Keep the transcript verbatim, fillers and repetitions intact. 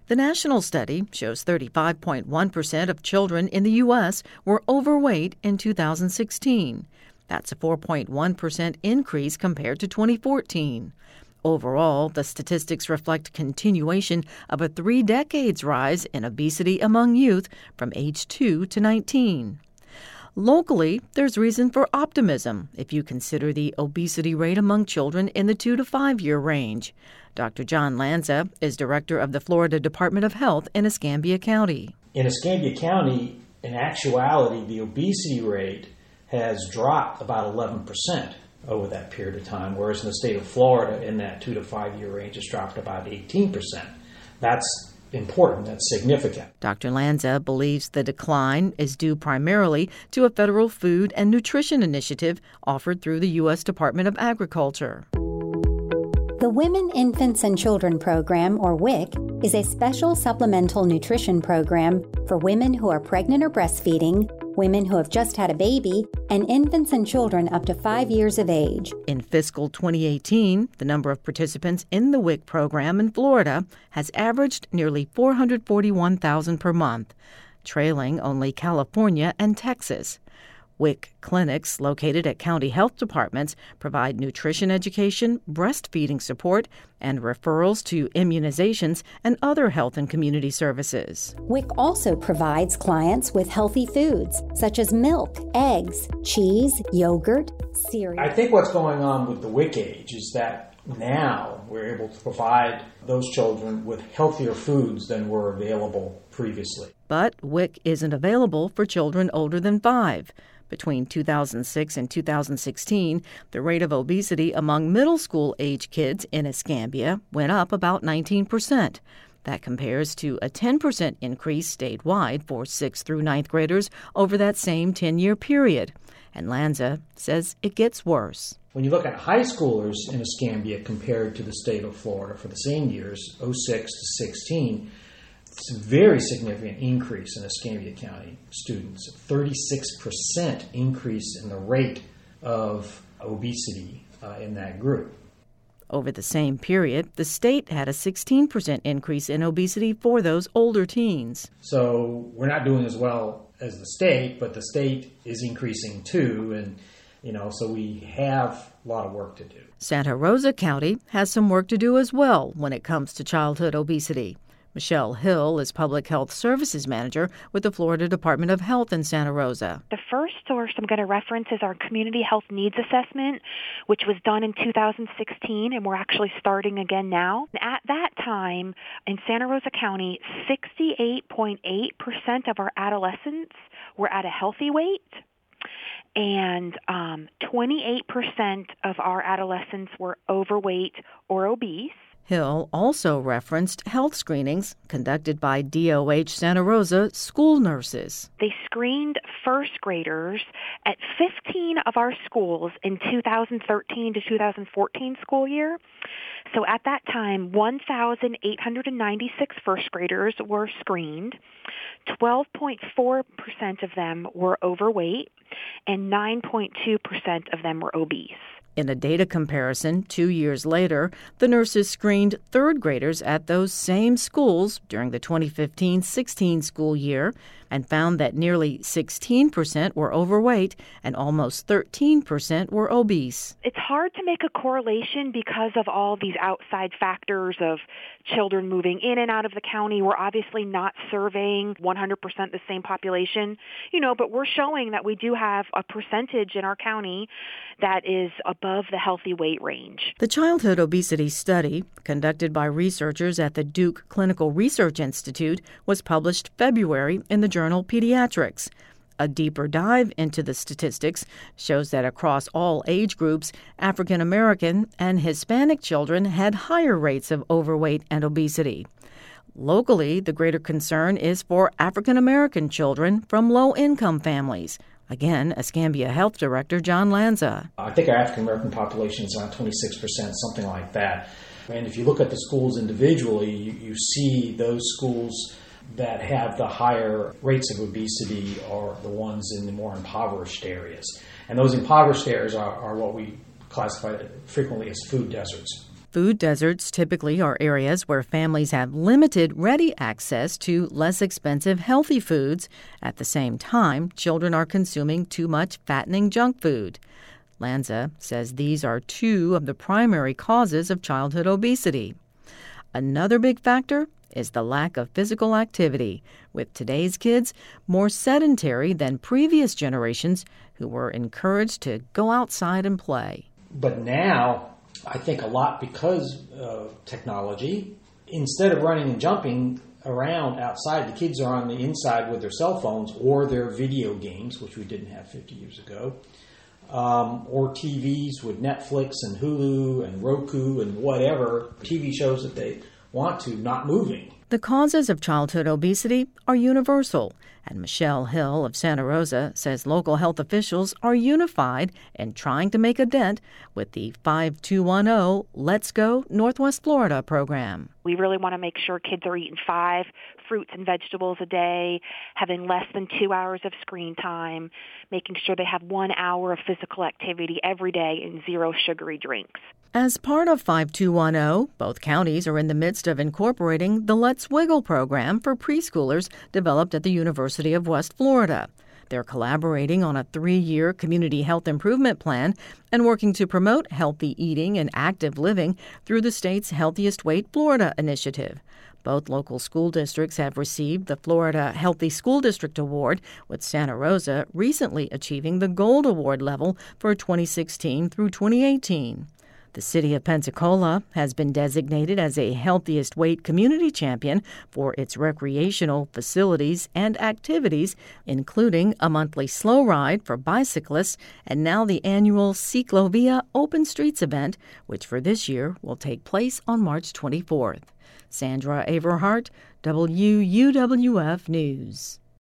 The national study shows thirty-five point one percent of children in the U S were overweight in two thousand sixteen. That's a four point one percent increase compared to twenty fourteen. Overall, the statistics reflect continuation of a three decades rise in obesity among youth from age two to nineteen. Locally, there's reason for optimism if you consider the obesity rate among children in the two to five year range. Doctor John Lanza is director of the Florida Department of Health in Escambia County. In Escambia County, in actuality, the obesity rate has dropped about eleven percent over that period of time, whereas in the state of Florida, in that two to five year range, it's dropped about eighteen percent. That's important. That's significant. Doctor Lanza believes the decline is due primarily to a federal food and nutrition initiative offered through the U S Department of Agriculture. The Women, Infants, and Children Program, or W I C, is a special supplemental nutrition program for women who are pregnant or breastfeeding, women who have just had a baby, and infants and children up to five years of age. In fiscal twenty eighteen, the number of participants in the W I C program in Florida has averaged nearly four hundred forty-one thousand per month, trailing only California and Texas. W I C clinics located at county health departments provide nutrition education, breastfeeding support, and referrals to immunizations and other health and community services. W I C also provides clients with healthy foods such as milk, eggs, cheese, yogurt, cereal. I think what's going on with the W I C age is that now we're able to provide those children with healthier foods than were available previously. But W I C isn't available for children older than five. Between two thousand six and two thousand sixteen, the rate of obesity among middle school age kids in Escambia went up about nineteen percent. That compares to a ten percent increase statewide for sixth through ninth graders over that same ten-year period. And Lanza says it gets worse. When you look at high schoolers in Escambia compared to the state of Florida for the same years, oh six to sixteen, it's a very significant increase in Escambia County students, thirty-six percent increase in the rate of obesity uh, in that group. Over the same period, the state had a sixteen percent increase in obesity for those older teens. So we're not doing as well as the state, but the state is increasing too, and you know, so we have a lot of work to do. Santa Rosa County has some work to do as well when it comes to childhood obesity. Michelle Hill is Public Health Services Manager with the Florida Department of Health in Santa Rosa. The first source I'm going to reference is our Community Health Needs Assessment, which was done in two thousand sixteen, and we're actually starting again now. At that time, in Santa Rosa County, sixty-eight point eight percent of our adolescents were at a healthy weight, and um, twenty-eight percent of our adolescents were overweight or obese. Hill also referenced health screenings conducted by D O H Santa Rosa school nurses. They screened first graders at fifteen of our schools in two thousand thirteen to two thousand fourteen school year. So at that time, one thousand eight hundred ninety-six first graders were screened. twelve point four percent of them were overweight, and nine point two percent of them were obese. In a data comparison, two years later, the nurses screened third graders at those same schools during the twenty fifteen sixteen school year and found that nearly sixteen percent were overweight and almost thirteen percent were obese. It's hard to make a correlation because of all these outside factors of children moving in and out of the county. We're obviously not surveying one hundred percent the same population, you know, but we're showing that we do have a percentage in our county that is above the healthy weight range. The childhood obesity study, conducted by researchers at the Duke Clinical Research Institute, was published February in the journal Pediatrics. A deeper dive into the statistics shows that across all age groups, African American and Hispanic children had higher rates of overweight and obesity. Locally, the greater concern is for African American children from low-income families. Again, Escambia Health Director John Lanza. I think our African American population is around twenty-six percent, something like that. And if you look at the schools individually, you, you see those schools that have the higher rates of obesity are the ones in the more impoverished areas. And those impoverished areas are, are what we classify frequently as food deserts. Food deserts typically are areas where families have limited ready access to less expensive healthy foods. At the same time, children are consuming too much fattening junk food. Lanza says these are two of the primary causes of childhood obesity. Another big factor is the lack of physical activity, with today's kids more sedentary than previous generations who were encouraged to go outside and play. But now, I think a lot because of technology, instead of running and jumping around outside, the kids are on the inside with their cell phones or their video games, which we didn't have fifty years ago, um, or T Vs with Netflix and Hulu and Roku and whatever T V shows that they want to, not moving. The causes of childhood obesity are universal, and Michelle Hill of Santa Rosa says local health officials are unified in trying to make a dent with the five two one zero Let's Go Northwest Florida program. We really want to make sure kids are eating five fruits and vegetables a day, having less than two hours of screen time, making sure they have one hour of physical activity every day and zero sugary drinks. As part of five two one zero, both counties are in the midst of incorporating the Let's Wiggle program for preschoolers developed at the University of West Florida. They're collaborating on a three-year community health improvement plan and working to promote healthy eating and active living through the state's Healthiest Weight Florida initiative. Both local school districts have received the Florida Healthy School District Award, with Santa Rosa recently achieving the Gold Award level for twenty sixteen through twenty eighteen. The city of Pensacola has been designated as a Healthiest Weight Community Champion for its recreational facilities and activities, including a monthly slow ride for bicyclists and now the annual Ciclovia Open Streets event, which for this year will take place on March twenty-fourth. Sandra Averhart, W U W F News.